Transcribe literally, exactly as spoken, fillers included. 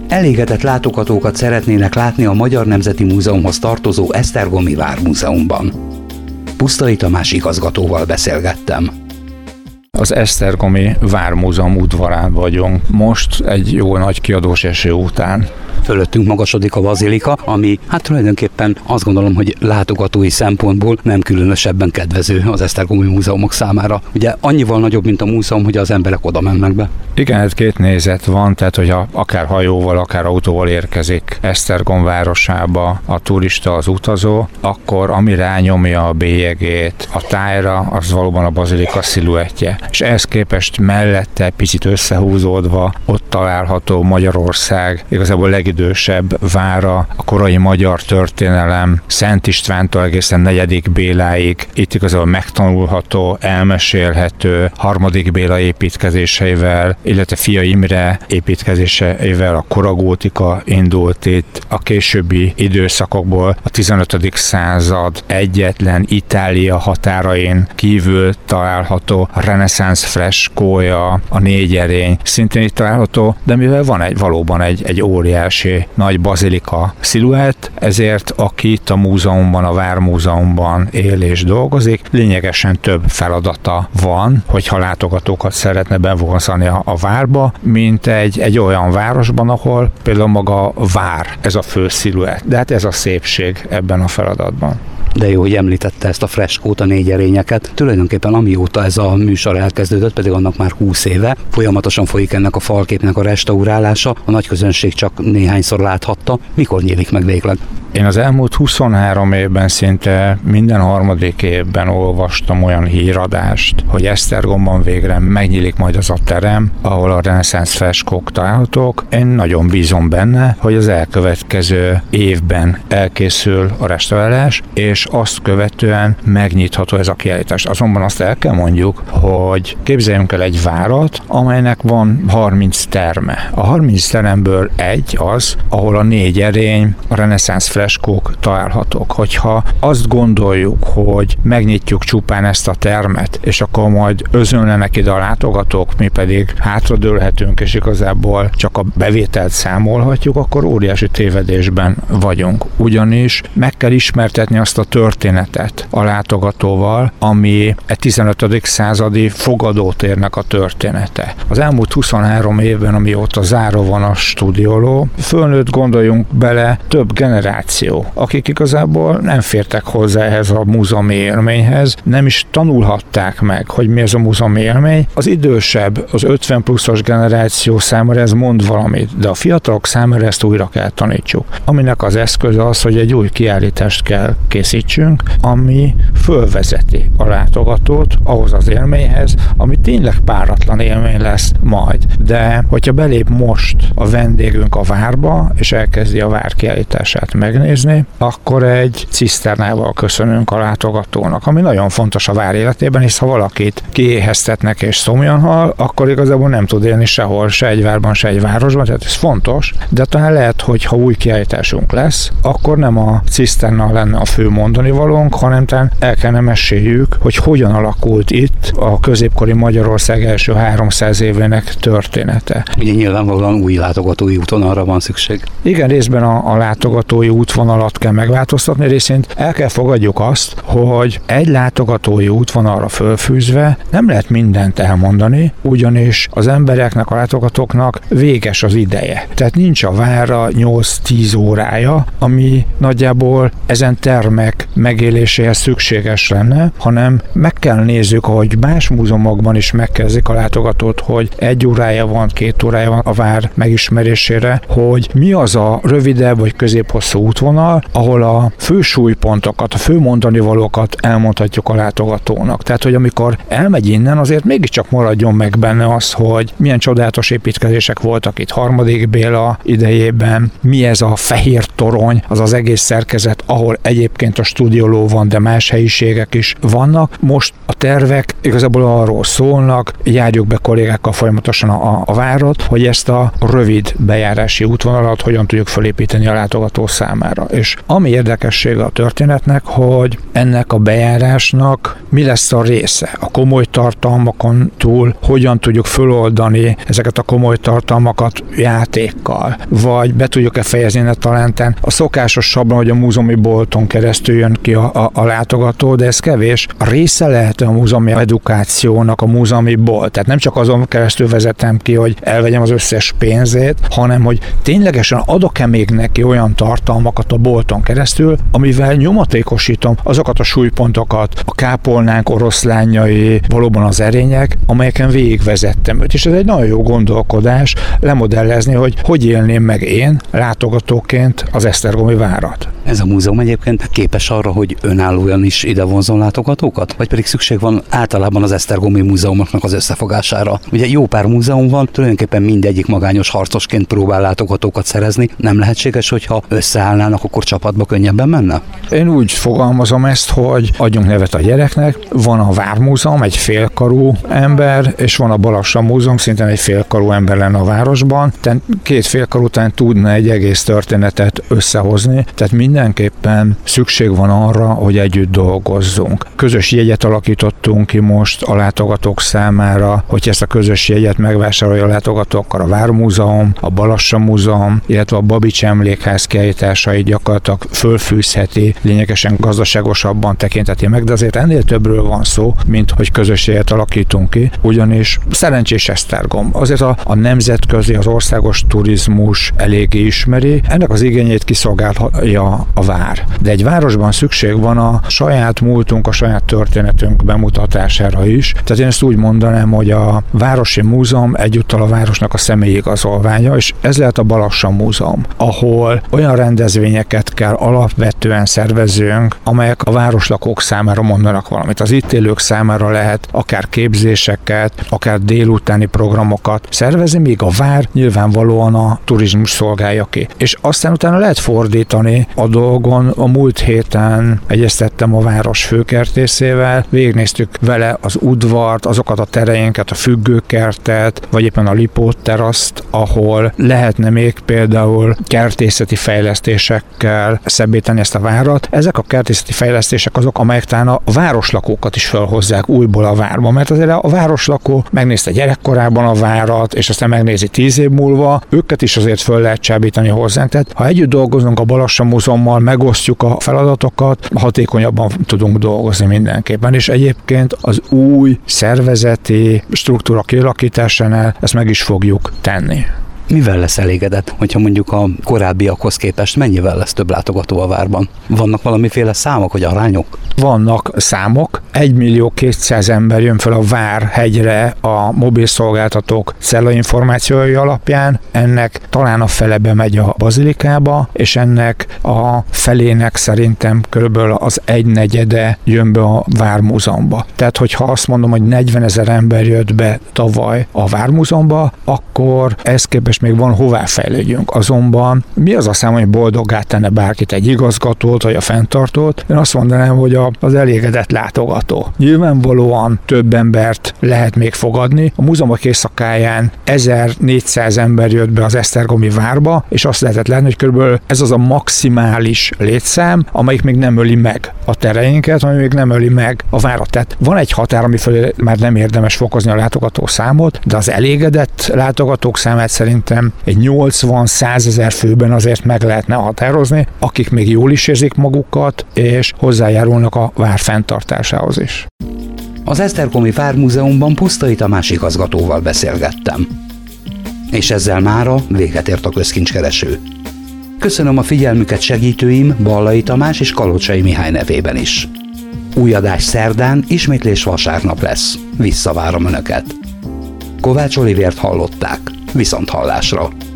elégedett látogatókat szeretnének látni a Magyar Nemzeti Múzeumhoz tartozó Esztergomi Vármúzeumban. Pusztai Tamás igazgatóval beszélgettem. Az Esztergomi Vármúzeum udvarán vagyunk most, egy jó nagy kiadós eső után. Fölöttünk magasodik a bazilika, ami hát tulajdonképpen azt gondolom, hogy látogatói szempontból nem különösebben kedvező az esztergomi múzeumok számára. Ugye annyival nagyobb, mint a múzeum, hogy az emberek oda mennek be. Igen, ez két nézet van, tehát hogyha akár hajóval, akár autóval érkezik Esztergom városába a turista, az utazó, akkor ami rányomja a bélyegét a tájra, az valóban a bazilika sziluettje. És ehhez képest mellette, picit összehúzódva, ott található Magyarország igazából legidősebb vára, a korai magyar történelem, Szent Istvántól egészen negyedik Béláig, itt igazából megtanulható, elmesélhető, harmadik Béla építkezéseivel, illetve Fia Imre építkezéseivel a koragótika indult itt, a későbbi időszakokból a tizenötödik század egyetlen Itália határain kívül található a reneszánsz freskója, a négyerény szintén itt található, de mivel van egy valóban egy, egy óriási nagy bazilika sziluett, ezért aki itt a múzeumban, a Vármúzeumban él és dolgozik, lényegesen több feladata van, hogyha látogatókat szeretne bevonzani a, a várba, mint egy, egy olyan városban, ahol például maga a vár, ez a fő sziluett. De hát ez a szépség ebben a feladatban. De jó, hogy említette ezt a freskót, a négyrényeket. Tulajdonképpen amióta ez a műsor elkezdődött, pedig annak már húsz éve, folyamatosan folyik ennek a falképnek a restaurálása, a nagyközönség csak néhányszor láthatta. Mikor nyílik meg végleg? Én az elmúlt huszonhárom évben szinte minden harmadik évben olvastam olyan híradást, hogy Esztergomban végre megnyílik majd az a terem, ahol a reneszánsz freskók találhatók. Én nagyon bízom benne, hogy az elkövetkező évben elkészül a restaurálás, és azt követően megnyitható ez a kiállítás. Azonban azt el kell mondjuk, hogy képzeljünk el egy várat, amelynek van harminc terme. A harminc teremből egy az, ahol a négy erény, a reneszánsz freskók találhatók. Hogyha azt gondoljuk, hogy megnyitjuk csupán ezt a termet, és akkor majd özönlenek ide a látogatók, mi pedig hátradőlhetünk, és igazából csak a bevételt számolhatjuk, akkor óriási tévedésben vagyunk. Ugyanis meg kell ismertetni azt a történetet a látogatóval, ami egy tizenötödik századi fogadótérnek a története. Az elmúlt huszonhárom évben, amióta zárva van a stúdióló, fölnőtt, gondoljunk bele, több generáció, akik igazából nem fértek hozzá ehhez a múzeumi élményhez, nem is tanulhatták meg, hogy mi ez a múzeumi élmény. Az idősebb, az ötven pluszos generáció számára ez mond valamit, de a fiatalok számára ezt újra kell tanítsuk. Aminek az eszköze az, hogy egy új kiállítást kell készítsünk, ami fölvezeti a látogatót ahhoz az élményhez, ami tényleg páratlan élmény lesz majd. De hogyha belép most a vendégünk a várba, és elkezdi a vár kiállítását megnézni, akkor egy ciszternával köszönünk a látogatónak, ami nagyon fontos a vár életében, hisz ha valakit kiéheztetnek és szomjan hal, akkor igazából nem tud élni sehol, se egy várban, se egy városban, tehát ez fontos, de talán lehet, hogy ha új kiállításunk lesz, akkor nem a ciszterna lenne a fő mondani valónk, hanem talán el kellene meséljük, hogy hogyan alakult itt a középkori Magyarország első háromszáz évének története. Ugye nyilvánvalóan új látogatói útvonalra van szükség. Igen, részben a, a látogatói útvonalat kell megváltoztatni, részint el kell fogadjuk azt, hogy egy látogatói útvonalra fölfűzve nem lehet mindent elmondani, ugyanis az embereknek, a látogatóknak véges az ideje. Tehát nincs a várra nyolc-tíz órája, ami nagyjából ezen termek megéléséhez szükséges lenne, hanem meg kell nézzük, ahogy más múzeumokban is megkezdik a látogatót, hogy egy órája van, két órája van a vár megismerésére, hogy mi az a rövidebb vagy középhosszú útvonal, ahol a fő súlypontokat, a fő mondani valókat elmondhatjuk a látogatónak. Tehát, hogy amikor elmegy innen, azért mégiscsak maradjon meg benne az, hogy milyen csodálatos építkezések voltak itt harmadik Béla idejében, mi ez a fehér torony, az az egész szerkezet, ahol egyébként a stúdióló van, de más helyiségek is vannak. Most a tervek igazából arról szólnak, járjuk be kollégákkal folyamatosan a, a várat, hogy ezt a rövid bejárási útvonalat hogyan tudjuk felépíteni a látogató számára. számára. És ami érdekessége a történetnek, hogy ennek a bejárásnak mi lesz a része. A komoly tartalmakon túl hogyan tudjuk föloldani ezeket a komoly tartalmakat játékkal, vagy be tudjuk-e fejezni a talántán. A szokásos sablon, hogy a múzeumi bolton keresztül jön ki a, a, a látogató, de ez kevés. A része lehet a múzeumi edukációnak a múzeumi bolt. Tehát nem csak azon keresztül vezetem ki, hogy elvegyem az összes pénzét, hanem hogy ténylegesen adok-e még neki olyan tartalmakat a bolton keresztül, amivel nyomatékosítom azokat a súlypontokat, a kápolnánk oroszlányai, valóban az erények, amelyeken végigvezettem őt. És ez egy nagyon jó gondolkodás lemodellezni, hogy hogy élném meg én látogatóként az esztergomi várat. Ez a múzeum egyébként képes arra, hogy önállóan is ide vonzon látogatókat? Vagy pedig szükség van általában az esztergomi múzeumoknak az összefogására? Ugye jó pár múzeum van, tulajdonképpen mindegyik magányos harcosként próbál látogatókat szerezni. Nem lehetséges, hogyha összeállnának, akkor csapatba könnyebben menne? Én úgy fogalmazom ezt, hogy adjunk nevet a gyereknek. Van a Vármúzeum, egy félkarú ember, és van a Balassabb Múzeum, szintén egy félkarú ember lenne a városban. Tehát két félkarú után tudna egy egész történetet összehozni. Tehát mindenképpen szükség van arra, hogy együtt dolgozzunk. Közös jegyet alakítottunk ki most a látogatók számára, hogy ezt a közös jegyet megvásárolja a látogatók, akkor a Vármúzeum, a Balassabb Múzeum, illetve a Babics Emlékház kiállításait gyakorlatilag fölfűzheti, lényegesen gazdaságosabban tekinteti meg, de azért ennél többről van szó, mint hogy közös jegyet alakítunk ki, ugyanis szerencsés Esztergom. Azért a, a nemzetközi, az országos turizmus eléggé ismeri, ennek az igényét kiszolgálja a vár. De egy városban szükség van a saját múltunk, a saját történetünk bemutatására is. Tehát én ezt úgy mondanám, hogy a Városi Múzeum egyúttal a városnak a személyi igazolványa, és ez lehet a Balassabb Múzeum, ahol olyan rendezvényeket kell alapvetően szervezünk, amelyek a városlakók számára mondanak valamit. Az itt élők számára lehet akár képzéseket, akár délutáni programokat szervezni, míg a vár nyilvánvalóan a turizmus szolgálja ki. És aztán utána lehet fordítani a dolgon. A múlt héten egyeztettem a város főkertészével, végignéztük vele az udvart, azokat a tereinket, a függőkertet, vagy éppen a Lipót teraszt, ahol lehetne még például kertészeti fejlesztésekkel szebbíteni ezt a várat. Ezek a kertészeti fejlesztések azok, amelyek talán a városlakókat is felhozzák újból a várba, mert azért a városlakó megnézte gyerekkorában a várat, és aztán megnézi tíz év múlva, őket is azért föl lehet csábítani hozzánk. Tehát ha együtt dolgozunk a Balassabb Múzeummal, megosztjuk a feladatokat, hatékonyabban tudunk dolgozni mindenképpen, és egyébként az új szervezeti struktúra kialakításánál ezt meg is fogjuk tenni. Mivel lesz elégedett, hogyha mondjuk a korábbiakhoz képest mennyivel lesz több látogató a várban? Vannak valamiféle számok, vagy arányok? Vannak számok. egymillió kétszáz ember jön fel a Várhegyre a mobil szolgáltatók cellainformációi alapján. Ennek talán a fele bemegy a bazilikába, és ennek a felének szerintem körülbelül az egynegyede jön be a Vármúzeumba. Tehát, hogyha azt mondom, hogy negyvenezer ember jött be tavaly a Vármúzeumba, akkor ez képest még van hová fejlődjünk. Azonban mi az a szám, hogy boldoggá tenne bárkit, egy igazgatót vagy a fenntartót? Én azt mondanám, hogy a, az elégedett látogató. Nyilvánvalóan több embert lehet még fogadni. A múzeumok éjszakáján ezernégyszáz ember jött be az esztergomi várba, és azt lehetett látni, hogy körülbelül ez az a maximális létszám, amelyik még nem öli meg a tereinket, ami még nem öli meg a várat. Tehát van egy határ, ami fölé már nem érdemes fokozni a látogató számot, de az elégedett látogatók számát szerintem egy nyolcvan-százezer főben azért meg lehetne határozni, akik még jól is érzik magukat, és hozzájárulnak a vár fenntartásához is. Az Esztergomi Vármúzeumban Pusztai Tamás igazgatóval beszélgettem. És ezzel mára véget ért a közkincskereső. Köszönöm a figyelmüket segítőim Ballai Tamás és Kalocsai Mihály nevében is. Új adás szerdán, ismétlés vasárnap lesz. Visszavárom Önöket. Kovács Olivért hallották. Viszonthallásra!